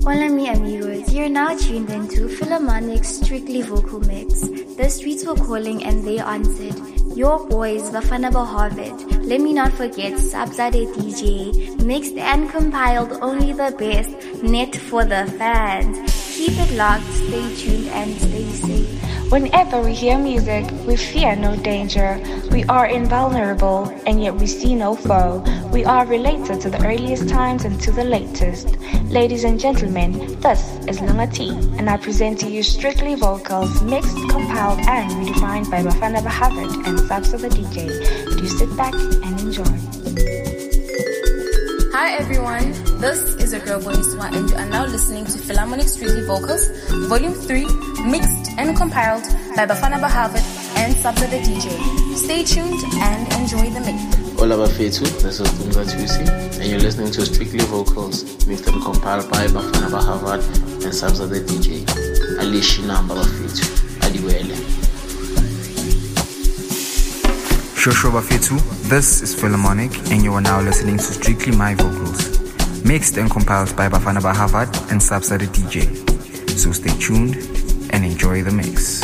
Hola mi amigos, you're now tuned into Philharmonic's Strictly Vocal Mix. The streets were calling and they answered. Your boys, Bafana Harvard. Let me not forget Sabzade DJ, mixed and compiled only the best, net for the fans. Keep it locked, stay tuned and stay safe. Whenever we hear music, we fear no danger. We are invulnerable, and yet we see no foe. We are related to the earliest times and to the latest. Ladies and gentlemen, this is Lunga T, and I present to you Strictly Vocals, mixed, compiled, and redefined by Bafana Harvard and Sabsa the DJ. Do sit back and enjoy. Hi everyone, this is your girl Boniswa, and you are now listening to Philharmonic Strictly Vocals, Volume 3, mixed and compiled by Bafana Harvard and Sabza the DJ. Stay tuned and enjoy the mix. Hola Bafetu, this is Dunga Tusi, and you're listening to Strictly Vocals, mixed and compiled by Bafana Harvard and Sabza the DJ. Alishi Namba Bafetu, Aliwele. Shosho Bafetu, this is Philharmonic, and you are now listening to Strictly My Vocals, mixed and compiled by Bafana Harvard and Sabsa the DJ. So stay tuned and enjoy the mix.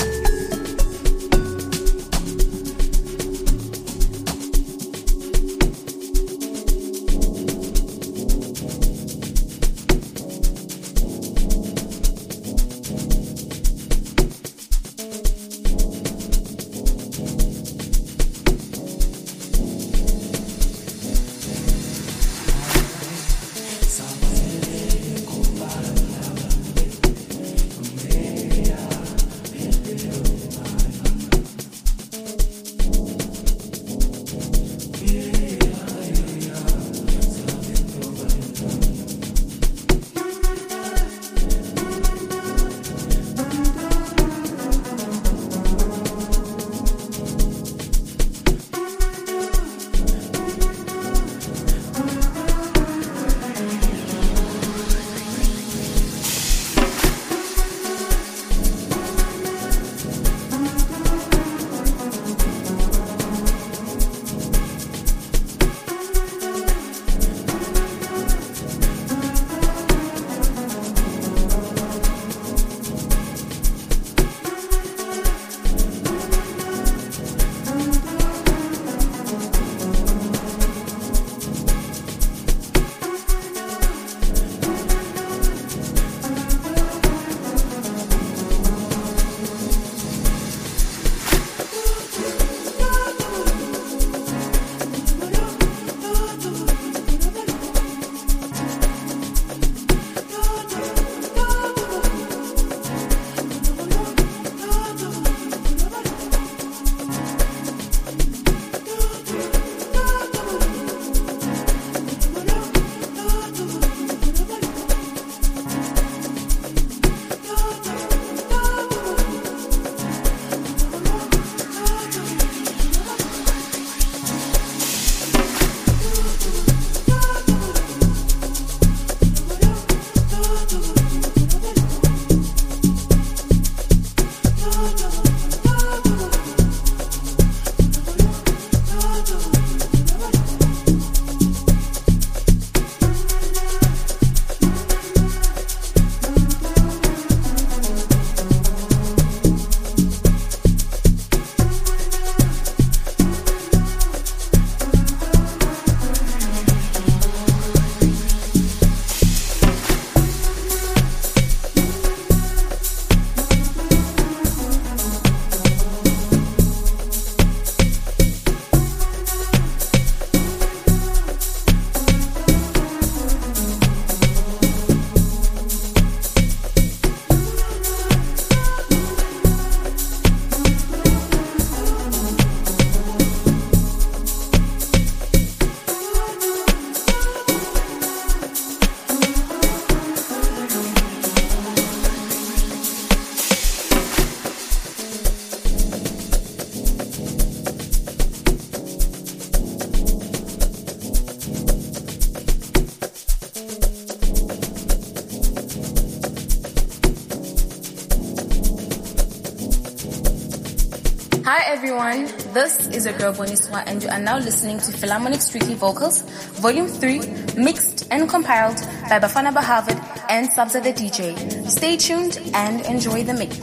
Hi everyone, this is your girl Boniswa, and you are now listening to Philharmonic Strictly Vocals, Volume 3, mixed and compiled by Bafana Harvard and Sabza the DJ. Stay tuned and enjoy the mix.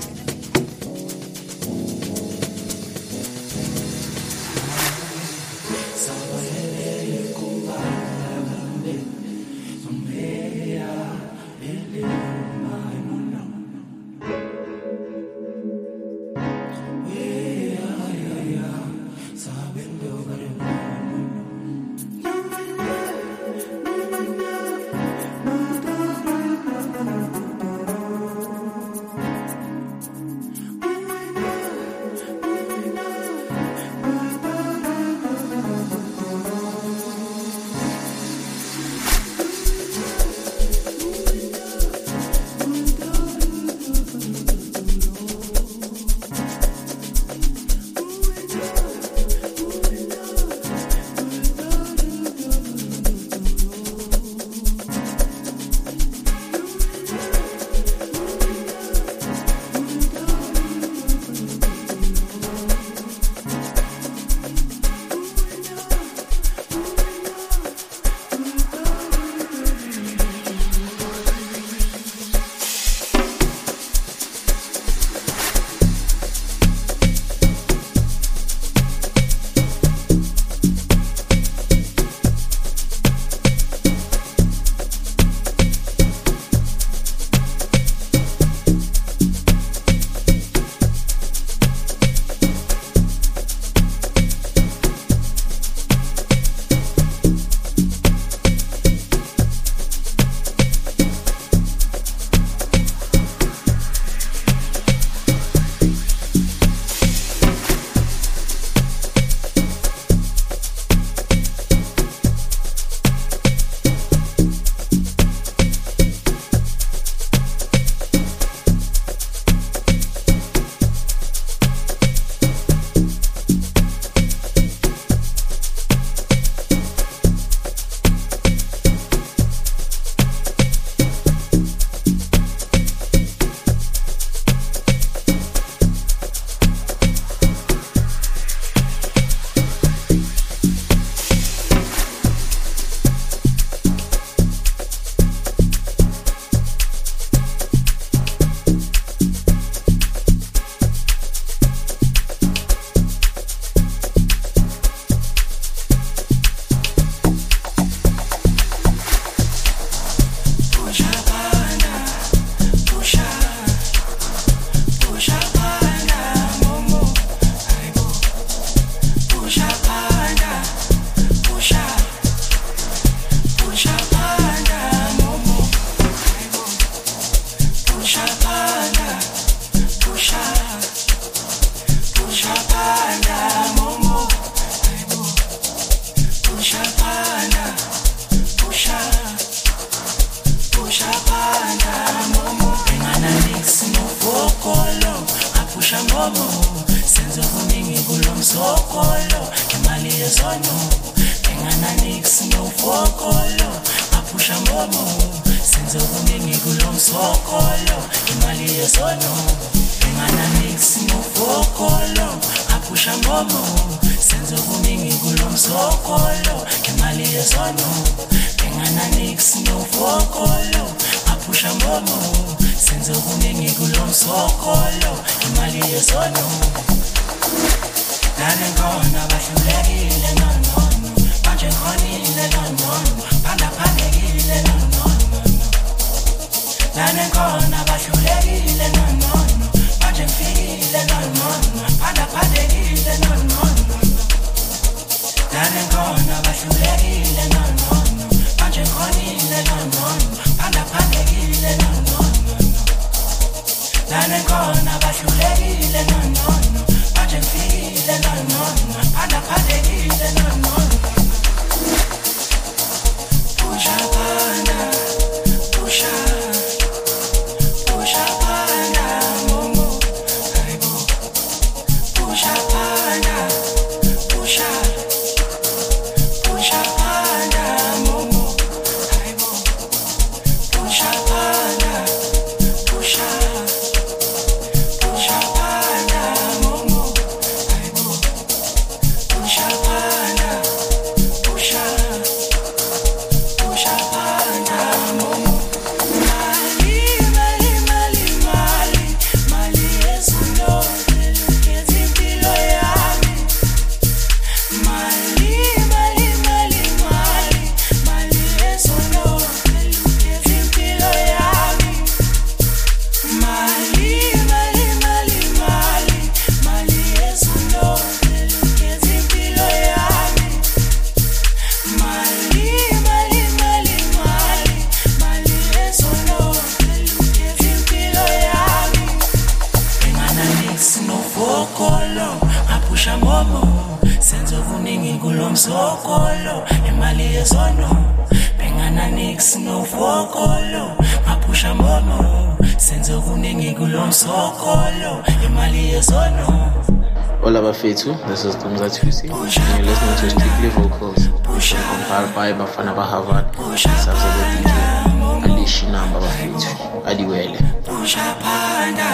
momo senzo kuningi kulomsokolo imali yesono bengana nix no fokolo mapusha momo senzo kuningi kulomsokolo imali yesono. Hola Bafethu, this is Dumza Tusi, and you're listening to Strictly Vocals, compiled by Bafana Bahavad, and subs of the DJ, Alishi Namba Bafethu, Adiwele. Pusha panda,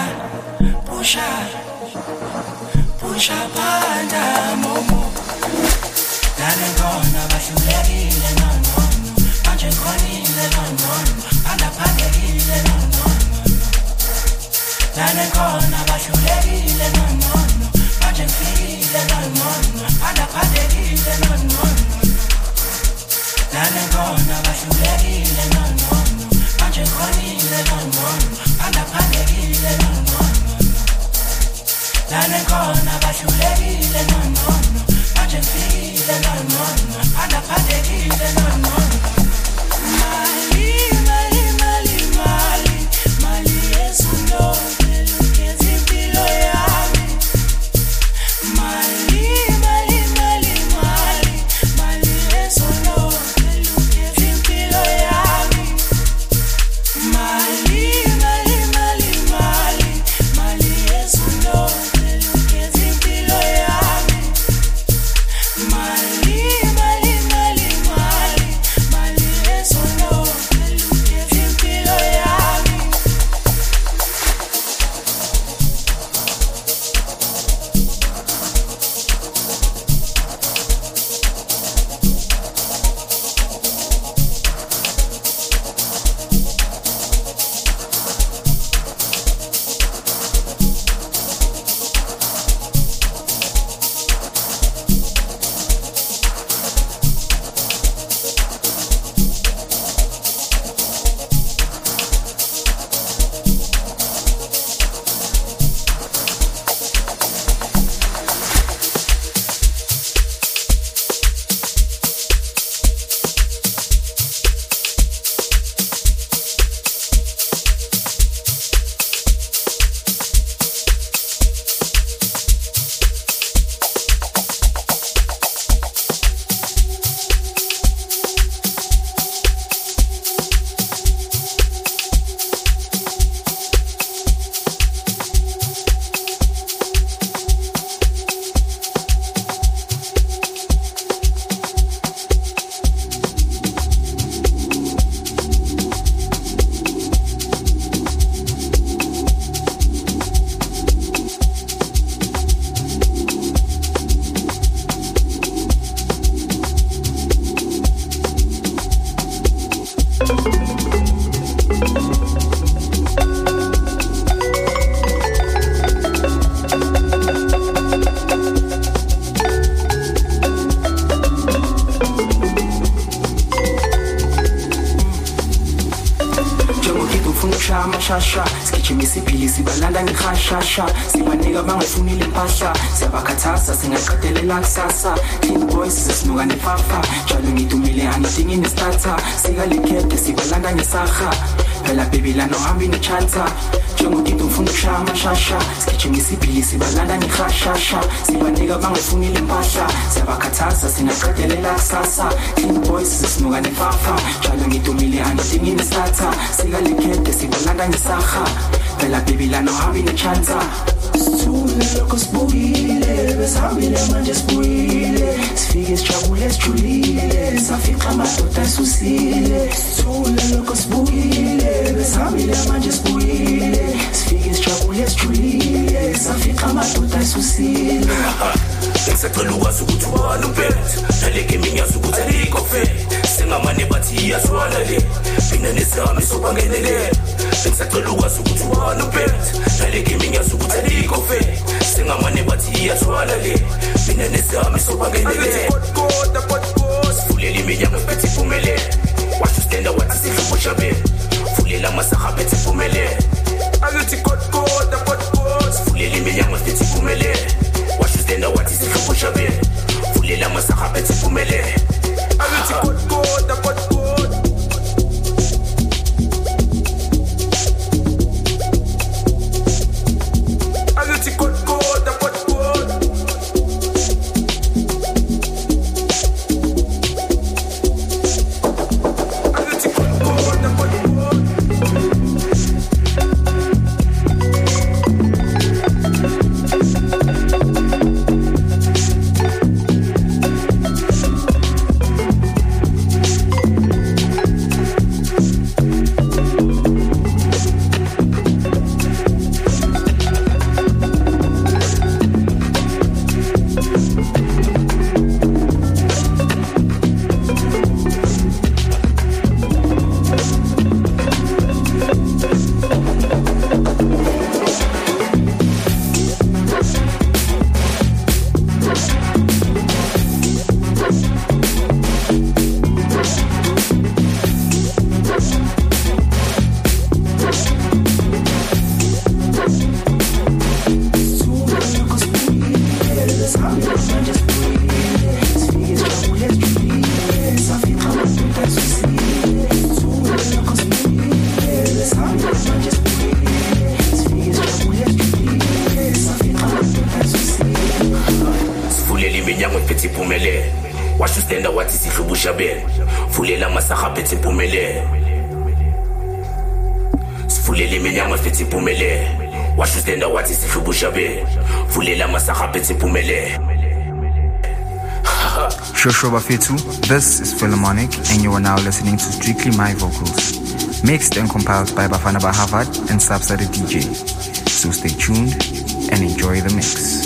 pusha panda, momo. Dale gonna bashulekile no no, manje konile no no, panda pandekile no no. Dale gonna bashulekile no no. Feel no no, anda padekile no no. Nane gonna bashulekile no no, manje konile no no, anda padekile no no. Nane gonna bashulekile no no, manje feel no no, anda padekile no no. Mali esuno, elukezi mpilo yami. Mali esono, elukezi mpilo yami. Mali esono, elukezi mpilo yami. Mali esono, elukezi mpilo yami. Sibalanda ngikhashasha sibanika bangafunile impahla siyabakhathaza singaqedelela kusasa clean boys sesinuka nefafa njalo ngidumile angidingi nestarter sikalikede sibalanda ngesaha phela baby la nohambi nechanta njengokito ufuna ukushaya amashasha sigijima isibhili sibalanda ngikhashasha sibanika bangafunile impahla siyabakhathaza singaqedelela kusasa clean boys sesinuka nefafa njalo ngidumile angidingi nestarter sikalikede sibalanda ngesaha phela baby la nohambi nechanta sithule lokho sibuyile besihambile manje sibuyile sifike sijabule sijulile safica amadoda esusile sithule lokho sibuyile besihambile manje sibuyile sifike sijabule sijulile safica amadoda esusile ngisacela ukwazi ukuthi ubani umpethu naleke minyazi ukuthi alikho fe singamane bathi iyazwana le mina nesami sobangenele ngisacela ukwazi ukuthi ubani umpethu naleke minyazi ukuthi alikho fe singamane bathi iyazwana le mina nesami sobangenele fulela iminyango ephethe iphumelele washo stand wathi sihlupho shabe fulela amasaha ephethe iphumelele akithi kodkoda fulela iminyango ephethe iphumelele washo stand wathi sihlupho shabe fulela amasaha ephethe iphumelele akithi kodkoda sihlubusha bele vulela amasaha phethe impumelelo sivulele iminyango phethe impumelelo washo ustenda wathi sihlubusha bele vulela amasaha phethe impumelelo. Shosho Bafetu, this is Philharmonic and you are now listening to Strictly My Vocals, mixed and compiled by Bafana Bahavad and Sabza the DJ. So stay tuned and enjoy the mix.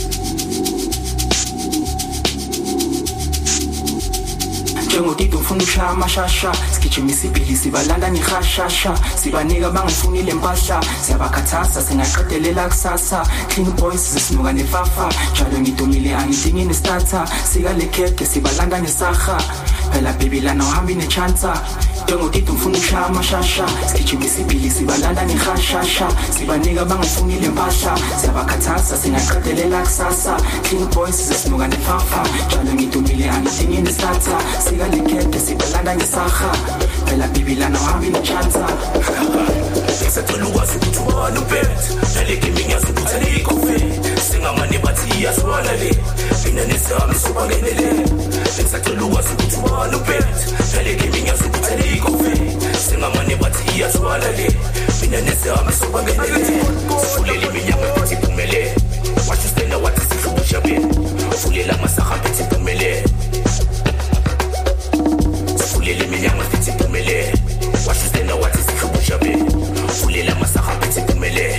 Njengotito ufuna ushaya amashasha sigijimisa ibhili sibalanda nihashasha sibanika bangayifunile impahla siyabakhathaza singaqedelela kusasa clean boys sisinuka nefafa njalo ngidumile angidingi nestarter sikale keke sibalanda nesaha phela baby lana uhambi nechansa njengotito ufuna ushaya amashasha sigijimisa ibhili sibalanda nihashasha sibanika bangayifunile impahla siyabakhathaza singaqedelela kusasa clean boys sisinuka nefafa njalo ngidumile angidingi nestarter sikale keke sibalanda nesaha phela baby lana uhambi nechansa Ngisacela ukwazi ukuthi ubani ubethe nale gaming yazi ukuthi ayikhofe singamane bathi iyaswala le mina nesami sobangenele ngisacela ukwazi ukuthi ubani ubethe nale gaming yazi ukuthi ayikhofe singamane bathi iyaswala le mina nesami sobangenele sivulela iminyango phethe impumelelo washo ustenda wathi sihlubusha bele vulela amasaha phethe impumelelo sivulela iminyango phethe impumelelo washo ustenda wathi sihlubusha bele vulela amasaha phethe impumelelo.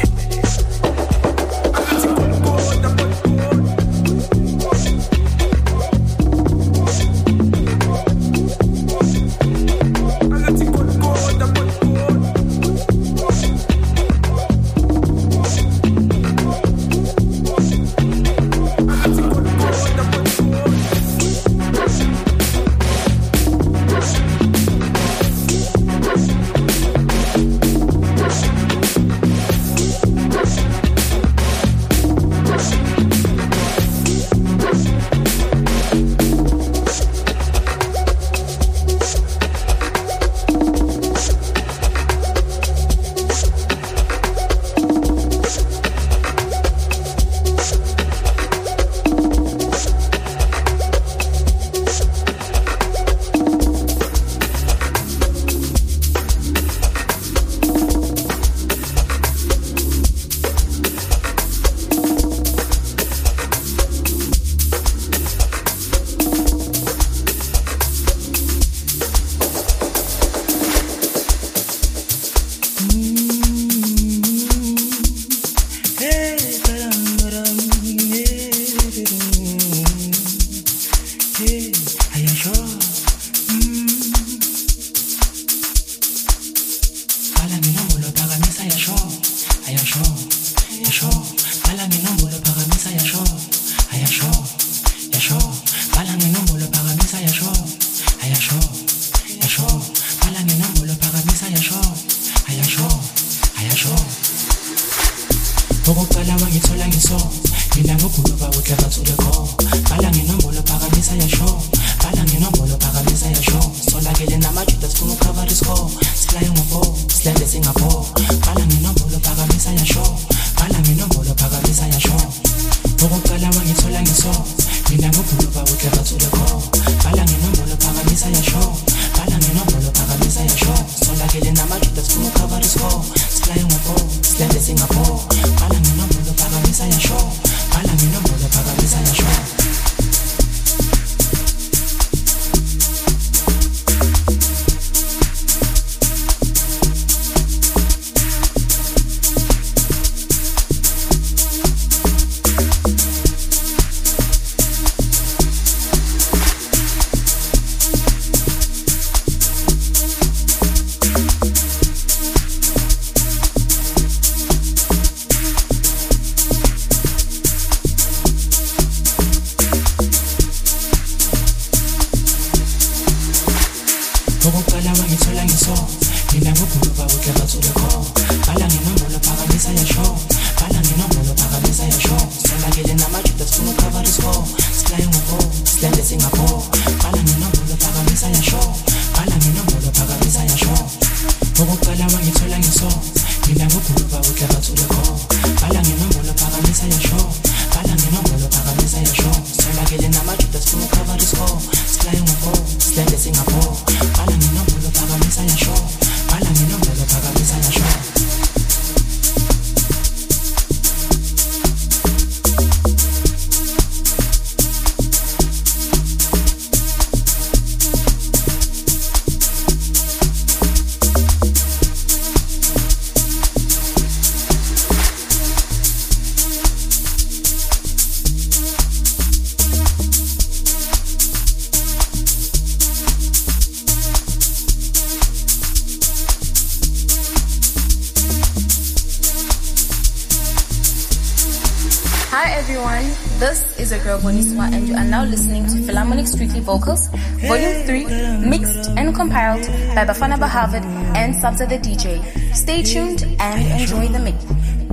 Hi everyone, this is your girl Boniswa and you are now listening to Philharmonic Strictly Vocals, Volume 3, mixed and compiled by Bafana Bahavad and Sabza the DJ. Stay tuned and enjoy the mix.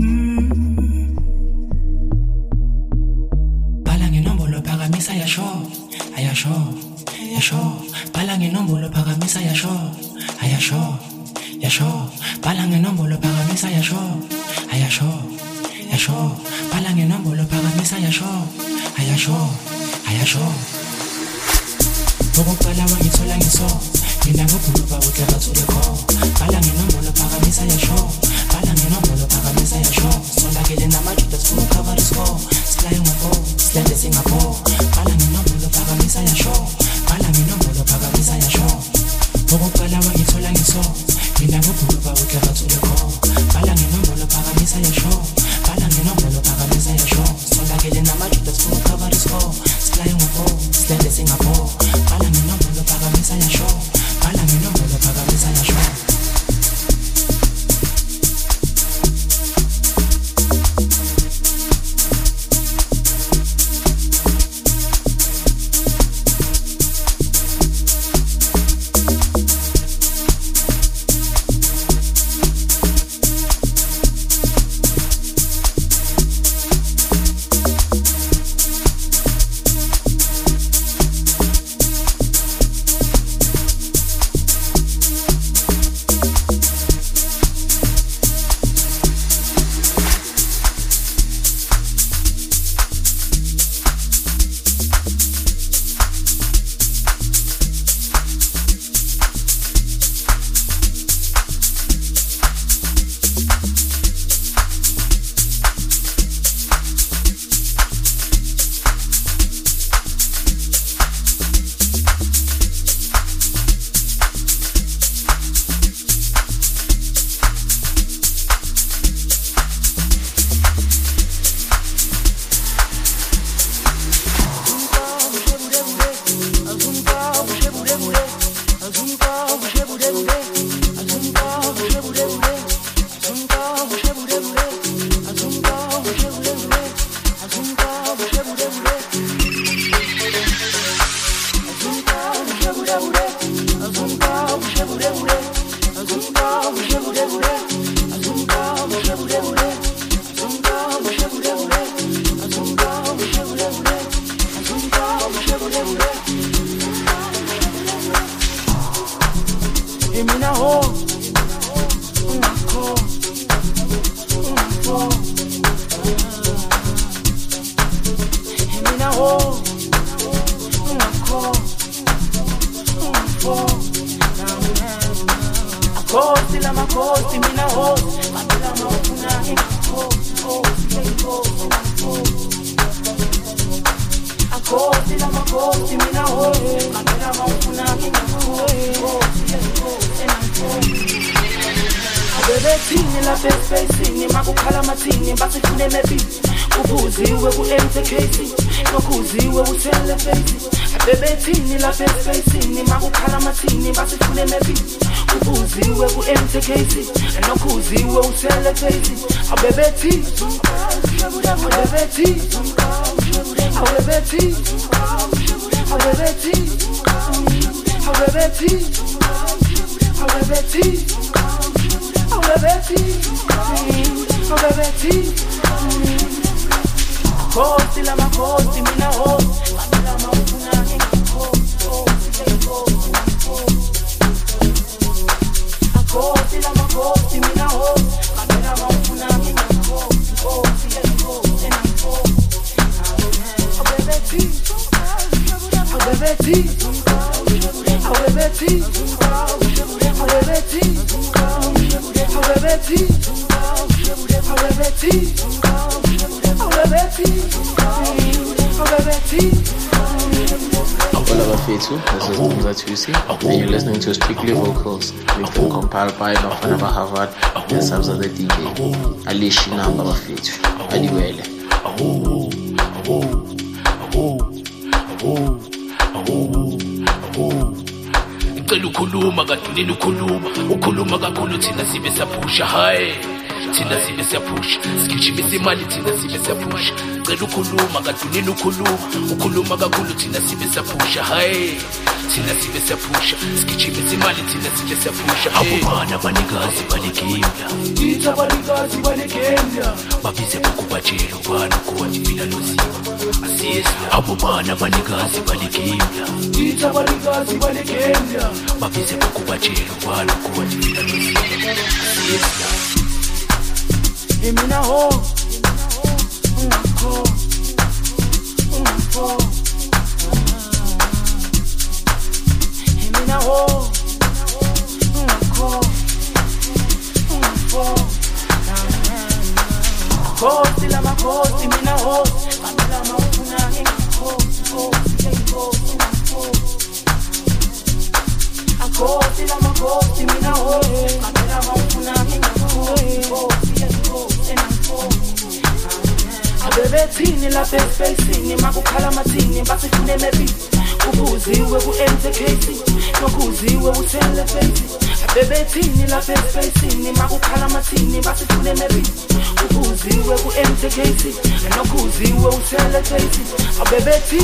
Ayasho, palange nombolo pagamisa yasho, ayasho. Bokuqala wangithola ngiso, mina ngokhuluma uhleka thuleko. Palange nombolo pagamisa yasho, palange nombolo pagamisa yasho. Solakele namajuda sifuna cover the score. Slide ngapho, slide singapho. Palange nombolo pagamisa yasho, palange nombolo pagamisa yasho. Bokuqala wangithola ngiso, mina ngokhuluma uhleka thuleko. Palange nombolo pagamisa yasho. This is Tunga Tusi, and you're listening to Strictly Vocals, mixed and compiled by Bafana Bahavad and Sabza the DJ. Alishina Baba Fetu, Aliwele. Ukhuluma kadunini ukhuluma kakhulu thina sibe saphusha hayi thina sibe siyapusha sigijimisa imali thina sibe siyapusha cela ukhuluma kadunini ukhuluma kakhulu thina sibe siyapusha hayi thina sibe siyapusha sigijimisa imali thina sibe siyapusha abobana banikazi balegenda Ita banikazi balegenda babize bakubatshela ubani kuwajibila nozima asiyesla abobana banikazi balegenda Ita banikazi balegenda babize bakubatshela ubani kuwajibila nozima asiyesla Emina ho Unako Emina ho Unako Kosi la makosi mina ho Mamela maufuna Kosi la makosi mina ho Mamela maufuna Abebethini la face makukhala mathini basifune mebi ukuziwe ku MTKC nokuziwe uthele face Abebethini la face makukhala mathini basifune mebi ukuziwe ku MTKC nokuziwe uthele face Abebethi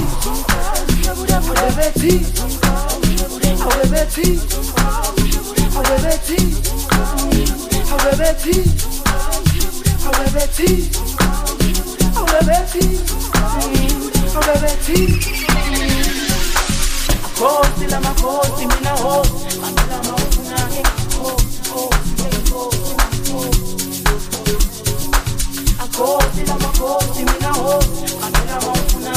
Kosi la makosi mina ho Mamela maufuna Kosi la makosi mina ho Mamela maufuna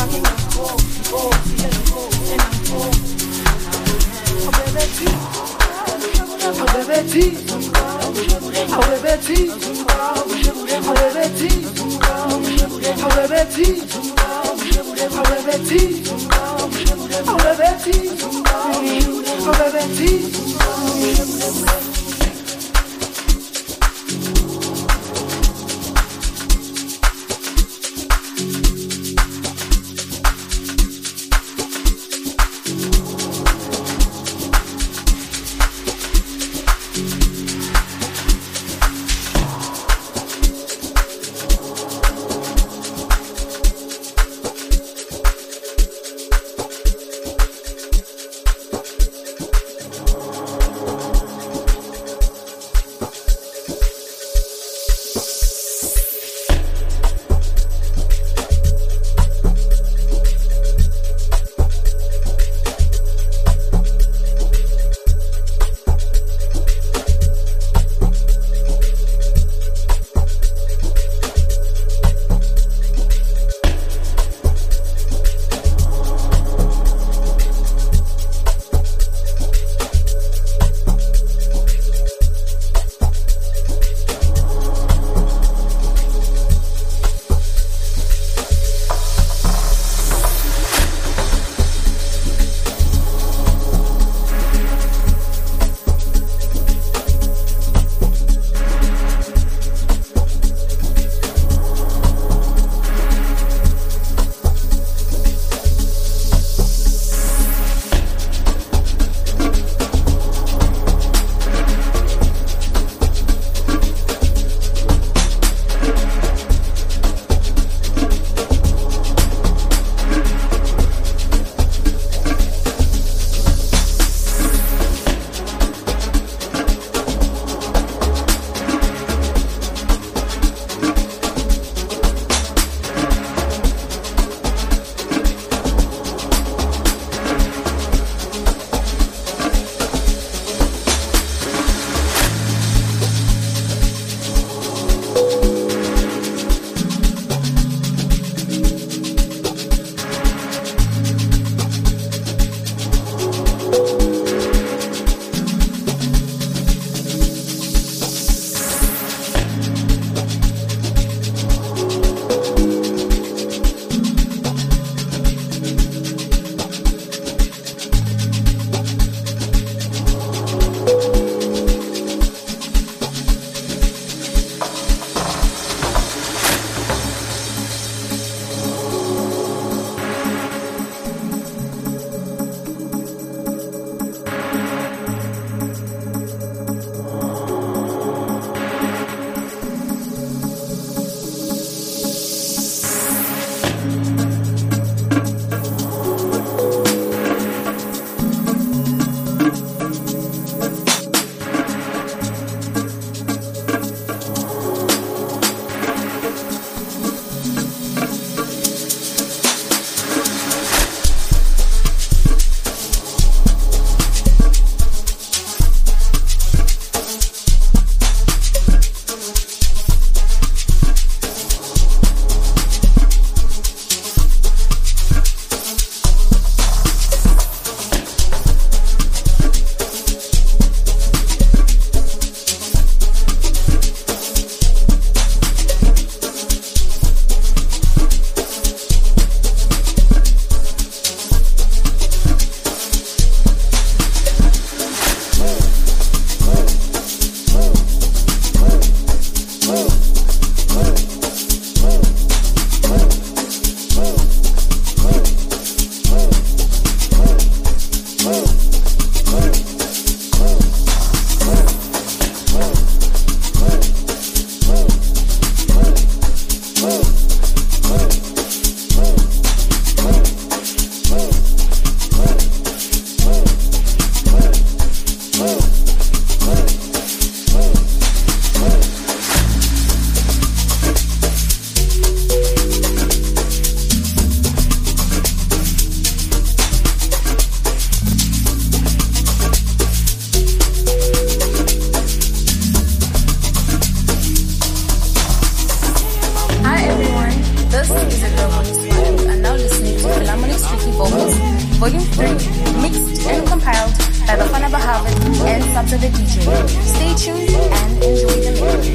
Volume 3, mixed and compiled by Bafana Bahava and Sabza the DJ. Stay tuned and enjoy the mix.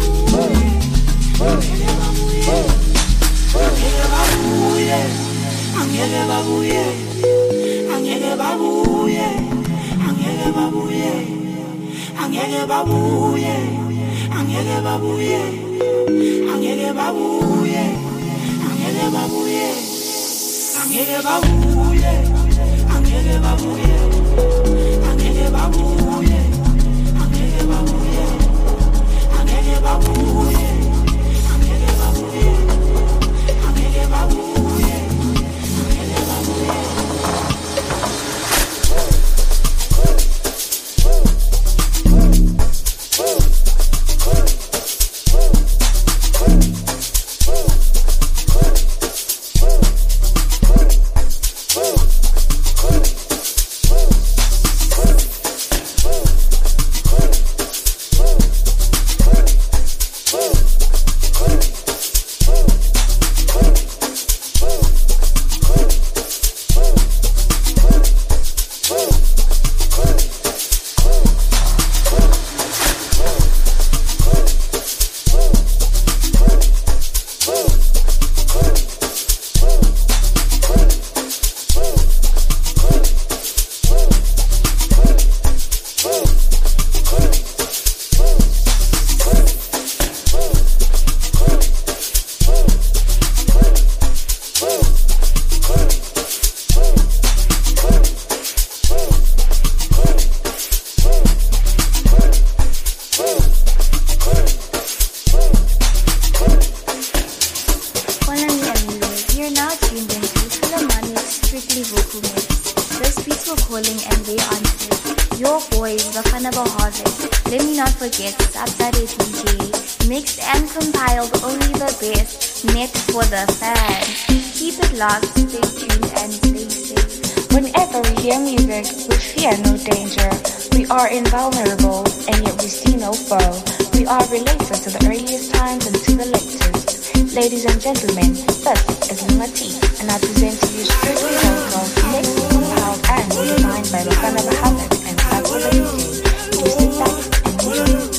Invulnerable, and yet we see no foe. We are related to the earliest times and to the latest. Ladies and gentlemen, this is Luma T, and I present to you strictly vocal, mixed, compiled, and designed by Bafana Bahava and Sabza the DJ. You sit back and enjoy.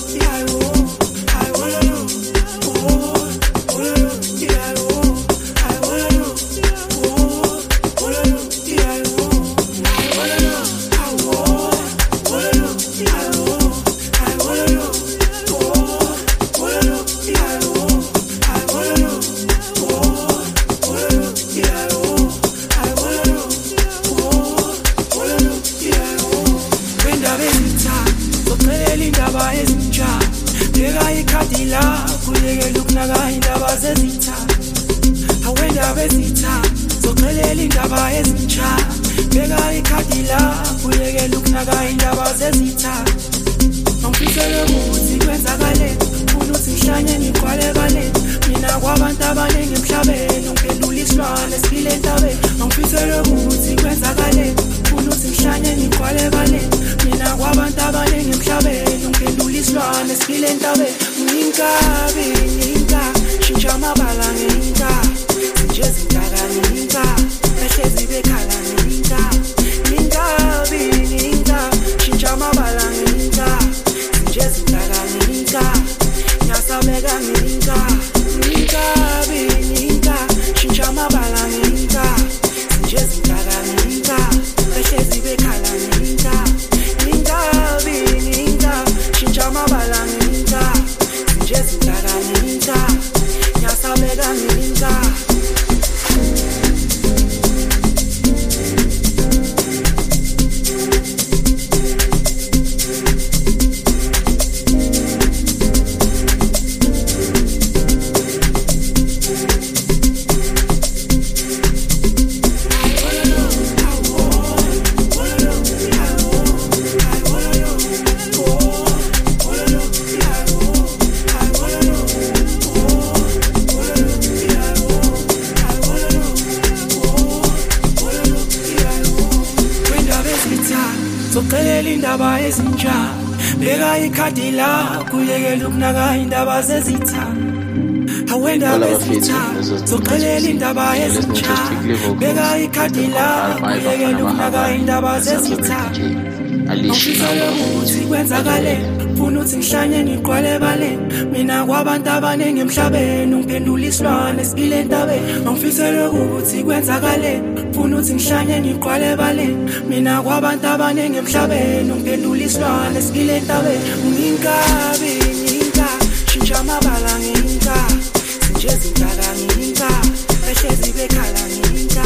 awenda besitha zoqelela indaba ezintsha beka ikhadi lakho uyekela ukunaka indaba zezitha Alicia ukuthi kwenzakale ufuna uthi ngihlanye ngiqwale bale mina kwabantu abaningi emhlabeni ungiphendula isilwane sibile entabeni ngifisele ukuthi kwenzakale ufuna uthi ngihlanye ngiqwale bale mina kwabantu abaningi emhlabeni ungiphendula isilwane sibile entabeni nginkabi shintsha amabala nginka sinjeza intaka nginka ehlezi bekhala nginka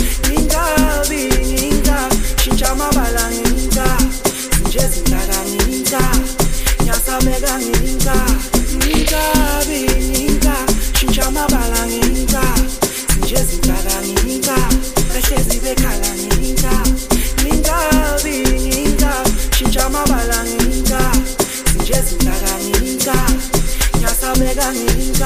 shintsha amabala nginka sinjeza intaka nginka nyasabeka nginka shintsha amabala nginka sinjeza intaka nginka ehlezi bekhala nginka shintsha amabala nginka sinjeza intaka nginka nyasabeka nginka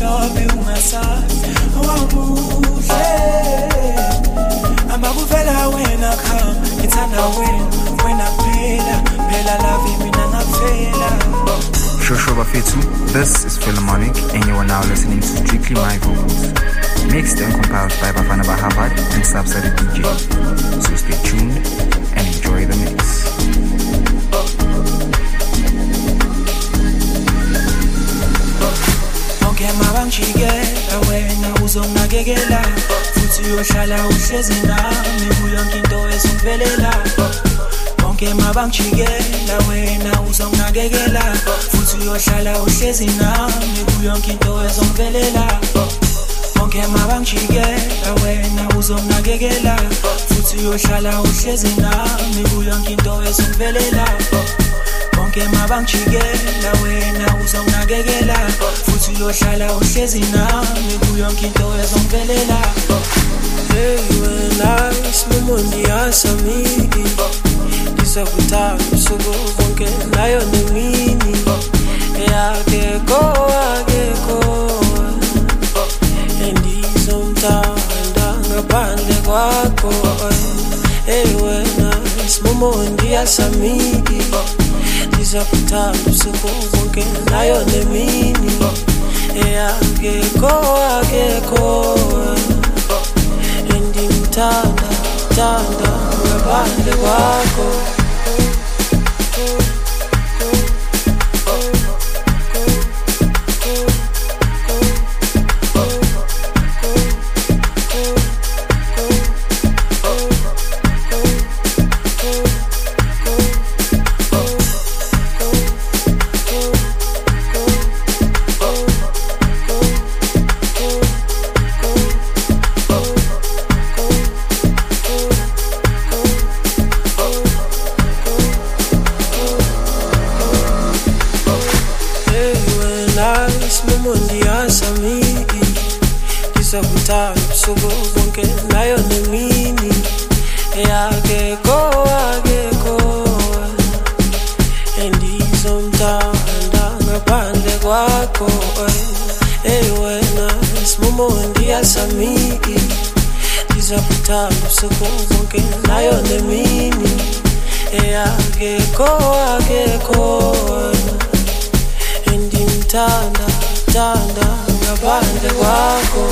mhlophe ungasazi wamuhle Amabuvela wena khama ngithanda wena phela love mina ngafela Shosho Bafethu, this is Philharmonic and you are now listening to Strictly My Vocals, mixed and compiled by Bafana Bahavad and Subsidy DJ. So stay tuned and enjoy the mix. Onke mabangijikela wena uzonginakekela futhi uyohlala uhlezi nami kuyo yonke into ezongivelela Onke mabangijikela wena uzonginakekela futhi uyohlala uhlezi nami kuyo yonke into ezongivelela Onke mabangijikela wena uzonginakekela futhi uyohlala uhlezi nami kuyo yonke into ezongivelela Onke mabangijikela wena uzonginakekela futhi uyohlala uhlezi nami kuyo yonke into ezongivelela Hey wena isimundi yasami Ngizokuthanda usuku bonke nayo nemini Akekho Endizomthanda ngaphandle kwakho Hey wena isimundi yasami Ngizokuthanda usuku bonke nayo nemini Akekho Endimthanda ngaphandle kwakho Ngizokuthanda usuku bonke nayo nemini Akekho Endizomthanda ngaphandle kwakho Hey wena isimundi yasami Ngizokuthanda usuku bonke nayo nemini Akekho Endimthanda ngaphandle kwakho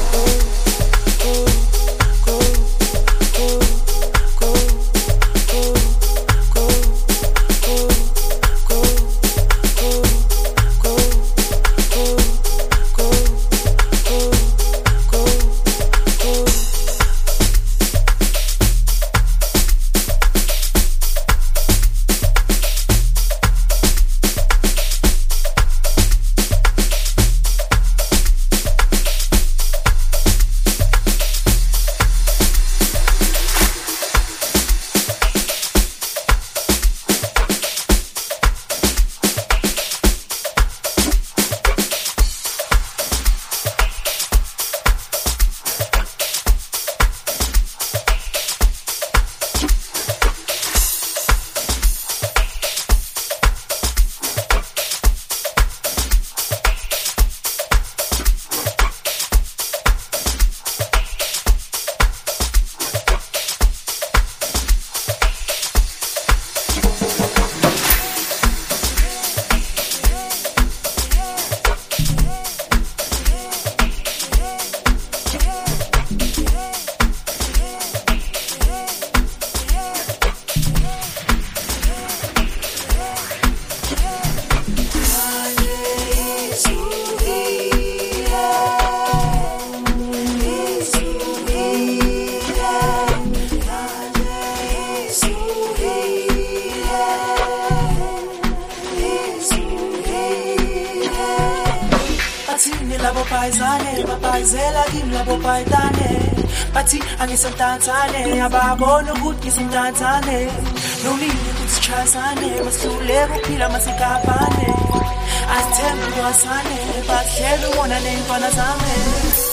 Bapaizela kimi labo paitane Bathi angisentanzane Ababona ukuthi ngisentanzane No need ukuthi sichazane Masihluleka ukuphila masikapane Asithembe kwasane Bahlele wona ney'mfana zami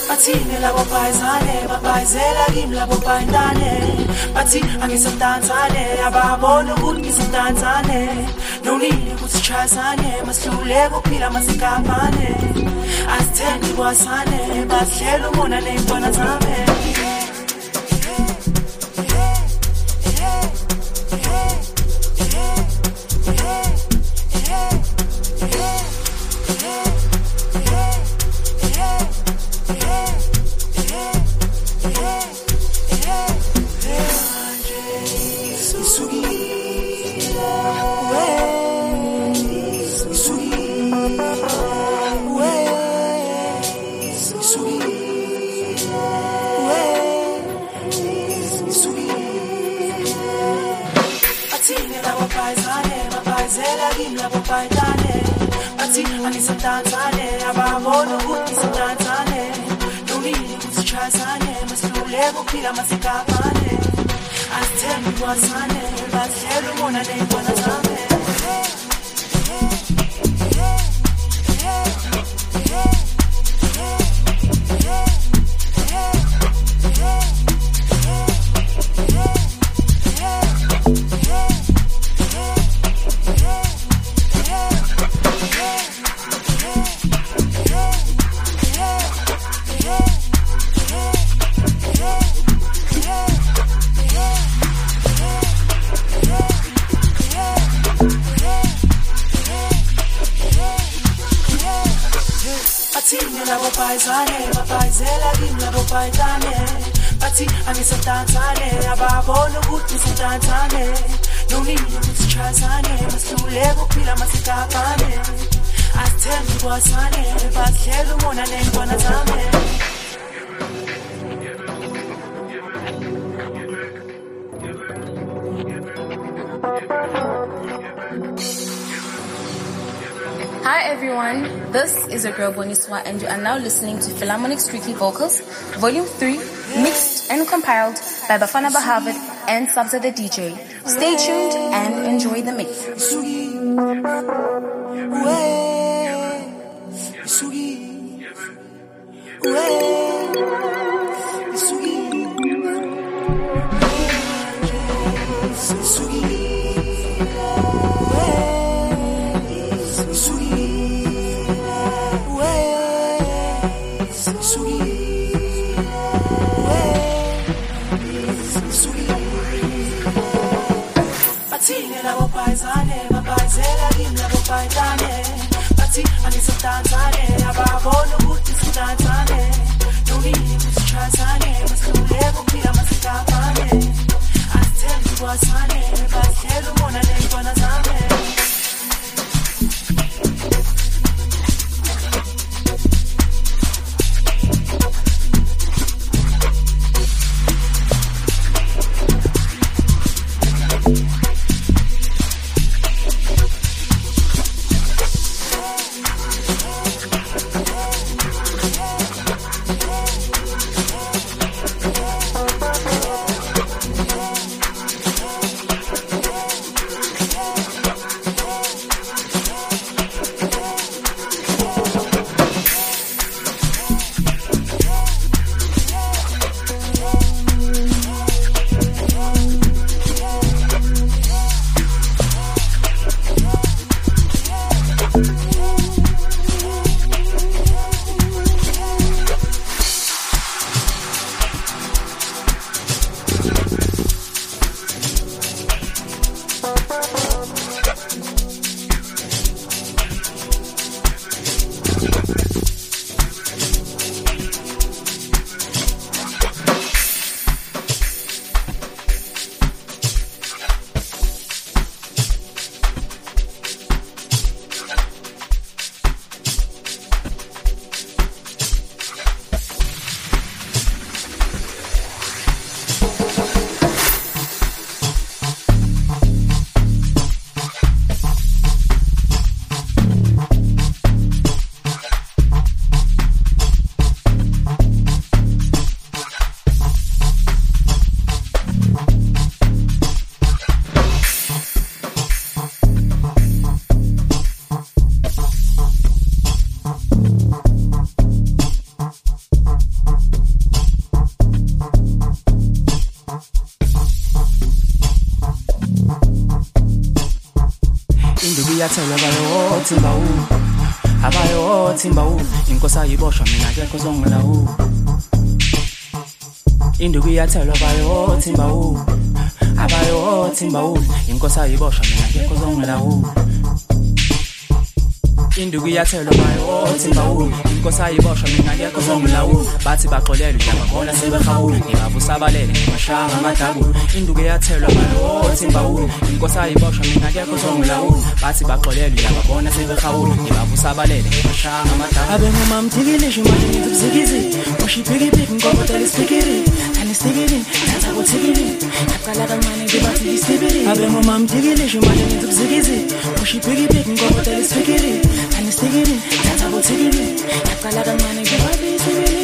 bathini labo phaizane baphaizela kimi labo phaintane bathi angisamdantsane ababona ukuthi ngisamdantsane no need ukuthi chasane masihluleke ukuphila masikapane asithembi kwasane basihlela umona ney'ntwana zami angisamdantsane ababona ukuthi ngisamdantsane no need ukuthi chasane masihluleke ukuphila masikapane asithembi kwasane basihlela umona ney'ntwana zami baphaizela kimi labo phaintane bathi angisamdantsane ababona ukuthi ngisamdantsane no need ukuthi chasane masihluleke ukuphila masikapane asithembi kwasane basihlela umona ney'ntwana zami Hi everyone, this is your girl Boniswa and you are now listening to Philharmonic Strictly Vocals, Volume 3, mixed and compiled by Bafana Bahavad and Sabza the DJ. Stay tuned and enjoy the mix. baphaizela kimi labo phaintane bathi angisamdantsane ababona ukuthi ngisamdantsane no need ukuthi chasane masihluleke ukuphila masikapane asithembi kwasane basihlela umona ney'ntwana zami iyathela bayo Timba abayo Timba inkosi ayiboshwa mina akekho ozongilawula induku iyathela bayo Timba abayo Timba inkosi ayiboshwa mina akekho ozongilawula induku iyathela bayo Timba inkosi ayiboshwa mina akekho ozongilawula bathi baxolele uyababona sebehawula ngibavusabalele ngimashanga amadabu induku iyathela bayo Timba inkosi ayiboshwa mina akekho ozongilawula bathi baxolele uyababona sebehawula ngibavusabalele ngimashanga amadabu abengoma mthikilisho manje ngizubzikizi ushipikipiki ngobotela ispikiri anistikiri thatha kuthikiri aqala kancane ngibathi isibiri abengoma mthikilisho manje ngizubzikizi ushipikipiki ngobotela ispikiri anistikiri thatha kuthikiri aqala kancane ngibathi isibiri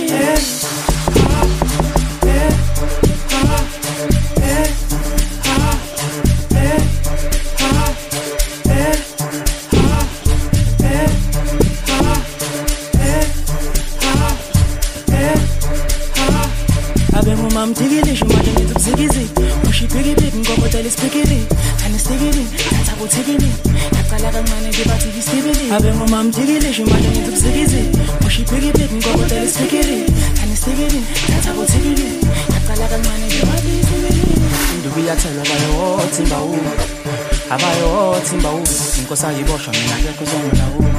Mtigilisho manje ngizubzikizi ushipikipiki ngobotela ispikiri anistikiri thatha kuthikiri aqala kancane ngibathi isibili abengoma mtigilisho manje ngizubzikizi ushipikipiki ngobotela ispikiri anistikiri thatha kuthikiri aqala kancane ngibathi isibili induku iyathela bayo Timba abayo Timba inkosi ayiboshwa mina akekho ozongilawula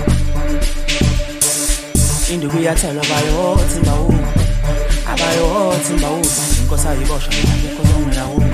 induku iyathela bayo Timba abayo Timba inkosi ayiboshwa mina akekho ozongilawula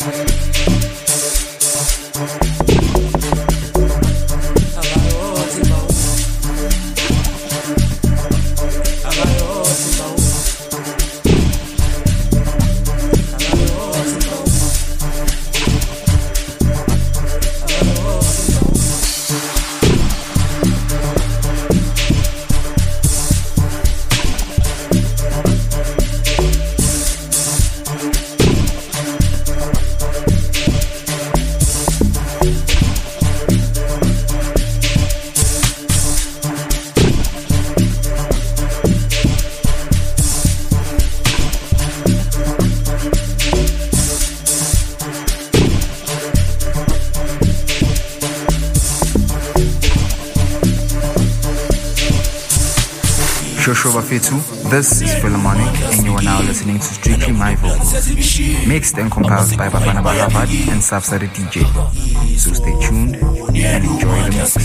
This is Philharmonic, and you are now listening to Strictly My Vocals, mixed and compiled by Bafana Bahavad and Subsidy DJ. So stay tuned and enjoy the mix.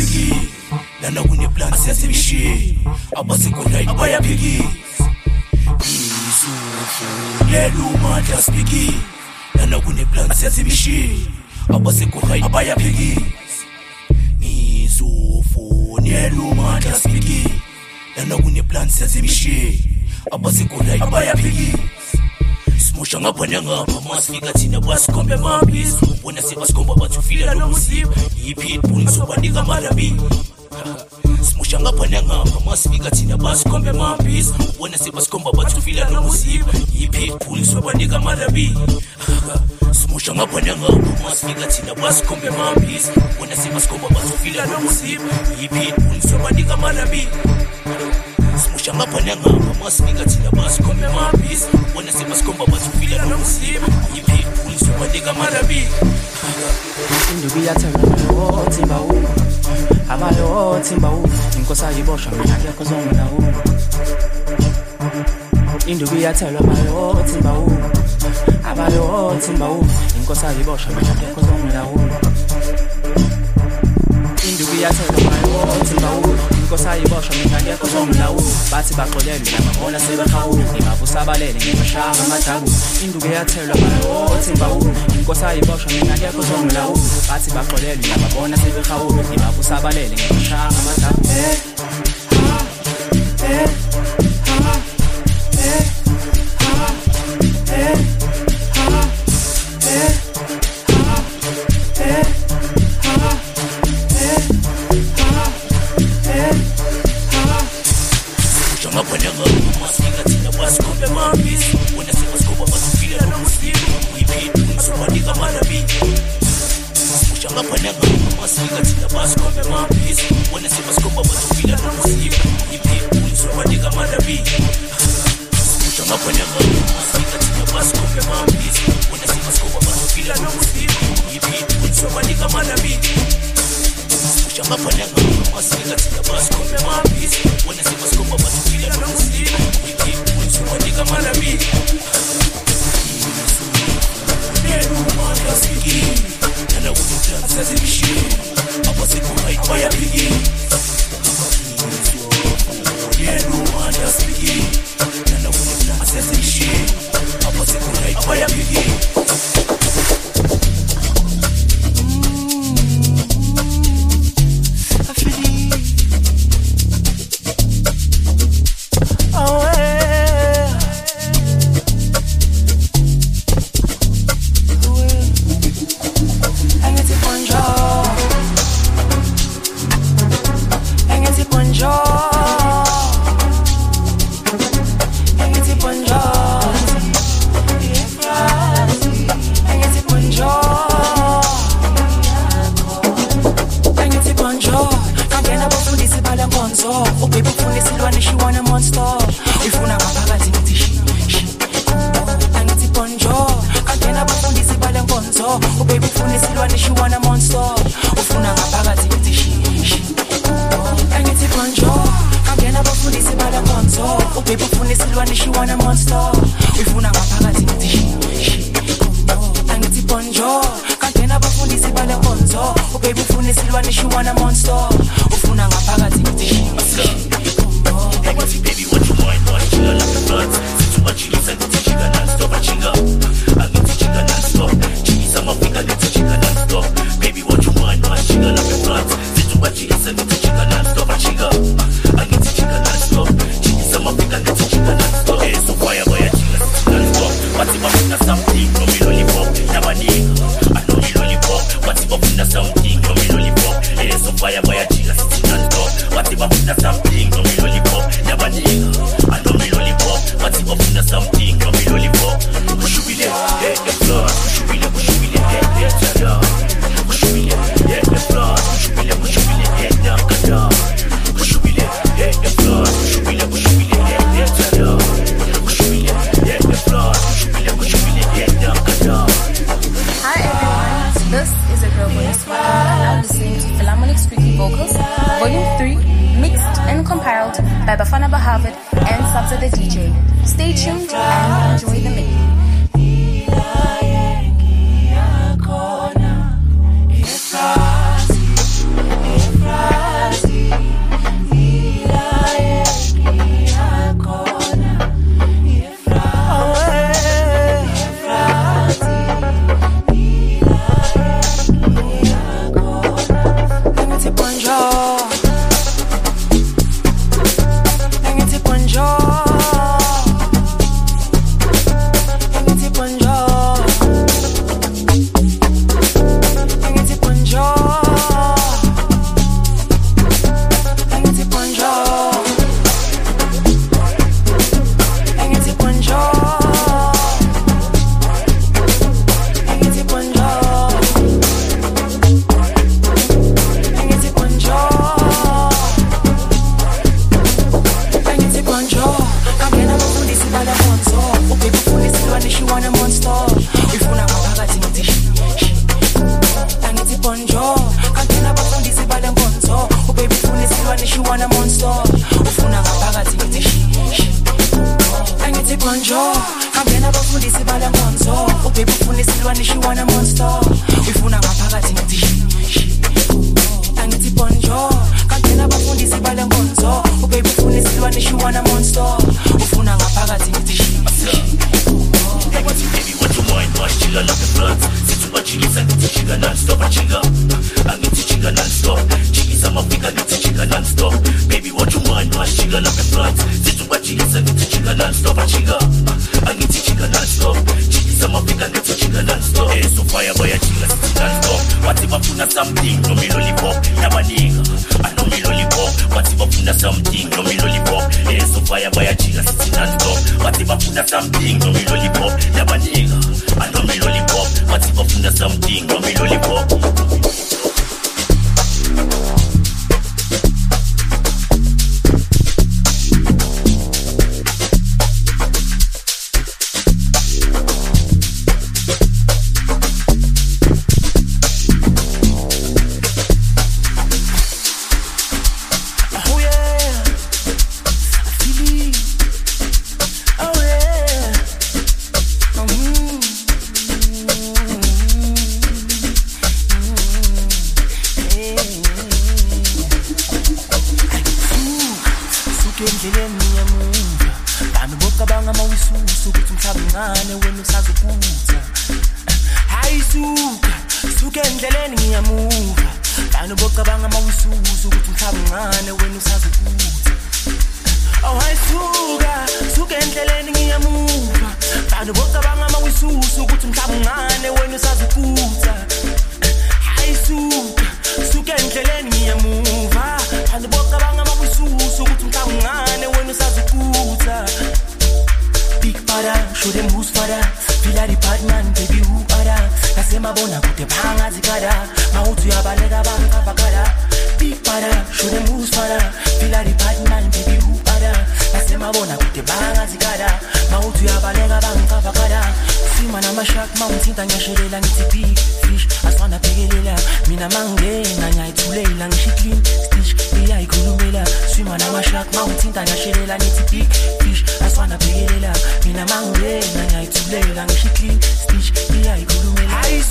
Lana kune plan sezimishi abasikula abayaphiki simusha ngapha nangapha masifika thina basikhombe mapis ubona sebasikhomba bathufile nomsiba yipitbull sobanika malabi simusha ngapha nangapha masifika thina basikhombe mapis ubona sebasikhomba bathufile nomsiba yipitbull sobanika malabi simusha ngapha nangapha masifika thina basikhombe mapis ubona sebasikhomba bathufile nomsiba yipitbull sobanika malabi simusha ngapha nangapha masifika thina basikhombe mapis ubona sebasikhomba bathufile nomsiba yipitbull sobanika malabi induku iyathela bayo Timba abayo Timba inkosi ayiboshwa mina akekho ozongilawula induku iyathela bayo Timba abayo Timba inkosi ayiboshwa mina akekho ozongilawula induku iyathela bayo Timba inkosi ayiboshwa mina akekho ozongilawula bathi baxolele uyababona sebehawula ngibavusabalele ngimashanga amadabu induku iyathela bayo Timba inkosi ayiboshwa mina akekho ozongilawula bathi baxolele uyababona sebehawula ngibavusabalele ngimashanga amadabu endleleni ngiyamuva bani bocabanga mawisusa ukuthi umhlaba uncane wena usazokutha hayi suka endleleni ngiyamuva bani bocabanga mawisusa ukuthi umhlaba uncane wena usazokutha oh hayi suka endleleni ngiyamuva bani bocabanga mawisusa ukuthi umhlaba uncane wena usazokutha hayi suka endleleni ngiyamuva bani bocabanga mawisusa ukuthi umhlaba uncane wena usazokutha big para show them who's father feel the bad man baby who are nasema bona kude phanga zikada mawuthi uyabaleka bangavakala big para show them who's father feel the bad man baby who are nasema bona kude phanga zikada mawuthi uyabaleka bangavakala sima namashak mawuthinta ngiyashelela ngithi big fish aswana bhekelela mina mangena ngiyayithulela ngisho clean stitch iyayikhulumela sima namashak mawuthinta ngiyashelela ngithi big fish aswana bhekelela mina mangena ngiyayithulela ngisho clean stitch iyayikhulumela hayi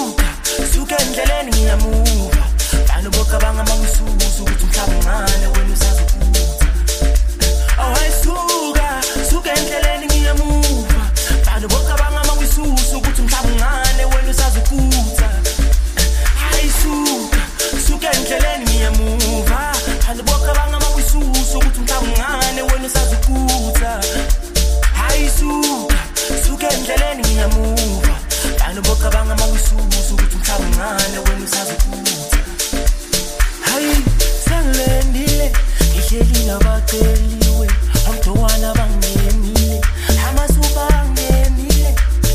suka endleleni ngiyamuva bani bocabanga mawisusa ukuthi umhlaba uncane wena usazokutha oh hayi suka endleleni ngiyamuva bani bocabanga mawisusa ukuthi umhlaba uncane wena usazokutha hayi suka endleleni ngiyamuva bani bocabanga mawisusa ukuthi umhlaba uncane wena usazokutha hayi suka endleleni ngiyamuva bani bocabanga mawisusa ukuthi umhlaba uncane wena usazokutha hayi sangilendile ngihleli nabaceliwe umntwana bangenile amasuba angenile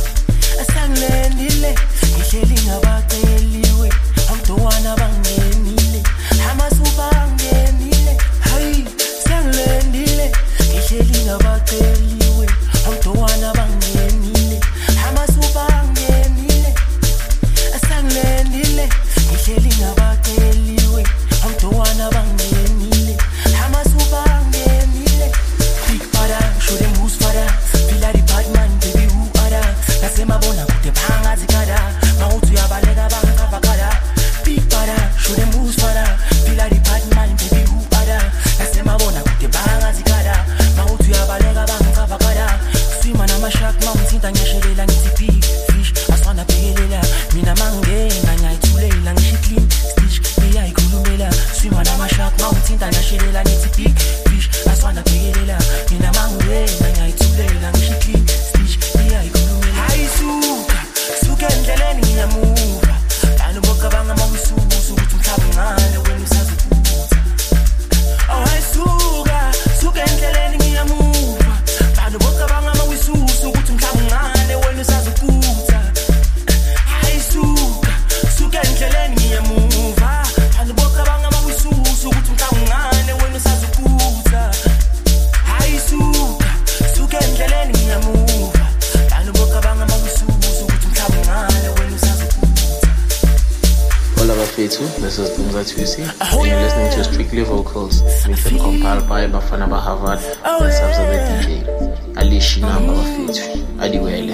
sangilendile ngihleli nabaceliwe umntwana bangenile amasuba angenile hayi sangilendile ngihleli nabaceliwe umntwana bangenile amasuba angenile sangilendile ngihleli nabaceliwe umntwana bangenile amasuba angenile big para show them who's father feel the bad man baby who are nasema bona kude phanga zikada mawuthi uyabaleka bangavakala big para show them who's father feel the bad man baby who are nasema bona kude phanga zikada mawuthi uyabaleka bangavakala swima namashak mawuthinta ngiyashelela ngithi big fish aswana bhekelela mina mangena ngiyayithulela ngisho clean stitch iyayikhulumela swima namashak mawuthinta ngiyashelela ngithi big fish aswana bhekelela mina mangena ngiyayithulela ngisho clean stitch iyayikhulumela hayi suka endleleni ngiyamuva bani bocabanga mawisusa ukuthi umhlaba uncane wena usazokutha oh hayi suka endleleni ngiyamuva bani bocabanga mawisusa ukuthi umhlaba uncane wena usazokutha hayi suka endleleni ngiyamuva bani bocabanga mawisusa ukuthi umhlaba uncane wena usazokutha hayi suka endleleni ngiyamuva bani bocabanga mawisusa ukuthi umhlaba uncane wena usazokutha. Hola Bafethu, this is Dunga Tusi, and you're listening to Strictly Vocals, mixed and compiled by Bafana Bahavad and subs of the DJ. Alishi Namba Bafethu, Adiwele.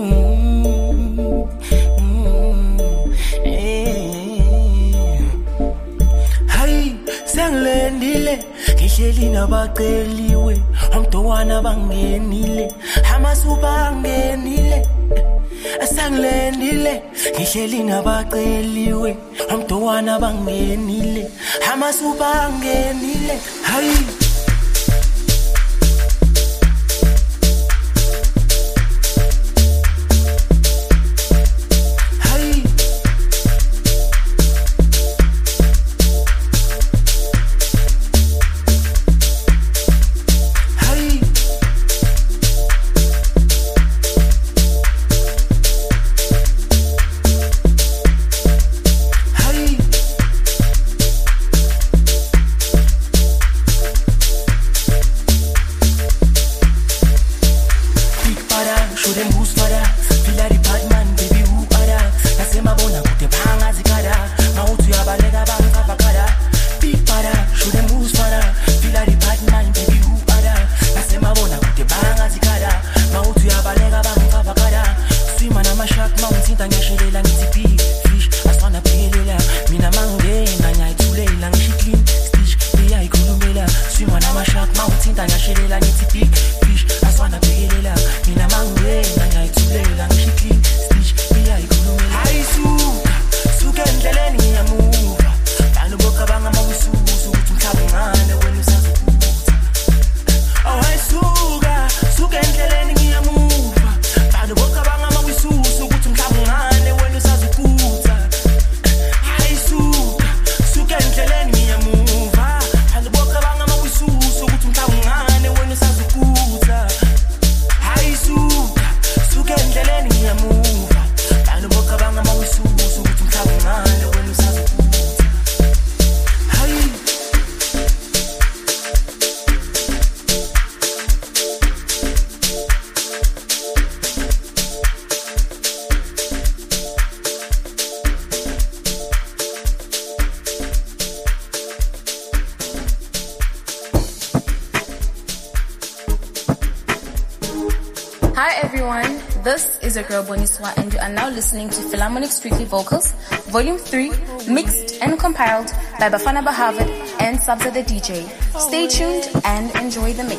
Hayi sangilendile ngihleli nabaceliwe umntwana bangenile amasuba angenile sangilendile ngihleli nabaceliwe umntwana bangenile amasuba angenile hayi This is your girl Boniswa, and you are now listening to Philharmonic Strictly Vocals, Volume 3, mixed and compiled by Bafana Bahavad and Sabza the DJ. Stay tuned and enjoy the mix.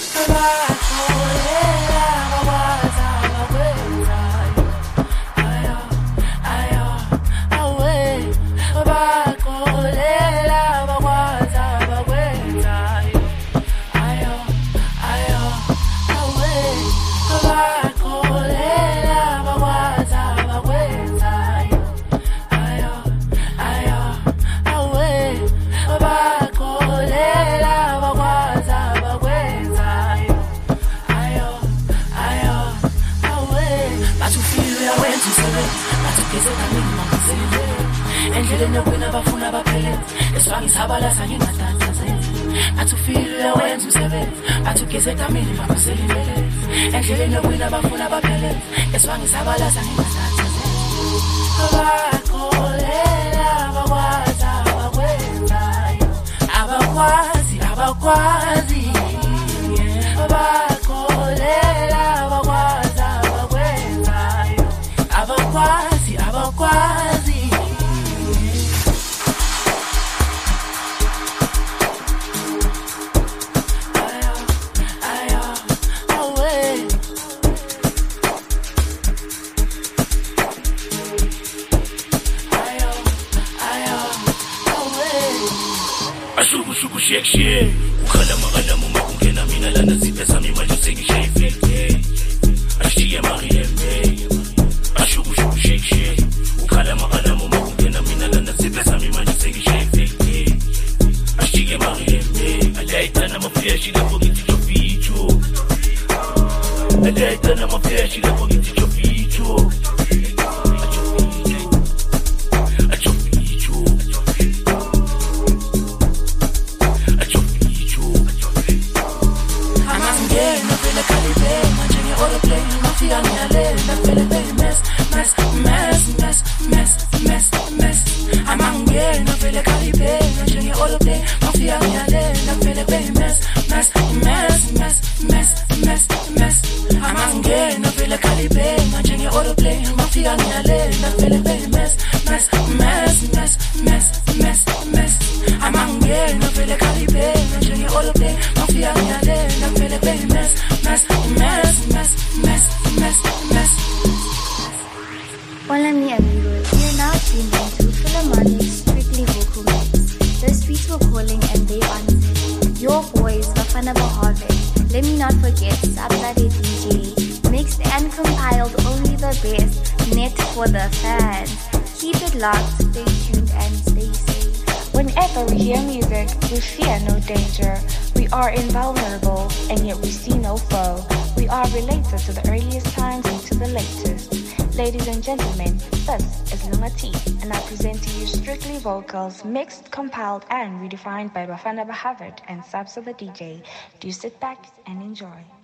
Hola mi amigos, you're now tuned into Philharmonic Strictly Vocal Mix. The streets were calling and they answered. Your boys, Bafana Bahavad. Let me not forget Sabza the DJ. Mixed and compiled, only the best. Net for the fans. Keep it locked, stay tuned and stay safe. Whenever we hear music, we fear no danger. We are invulnerable, and yet we see no foe. We are related to the earliest times and to the latest. Ladies and gentlemen, this is Lunga T, and I present to you Strictly Vocals, mixed, compiled, and redefined by Bafana Bahavad and Sabza the DJ. Do sit back and enjoy.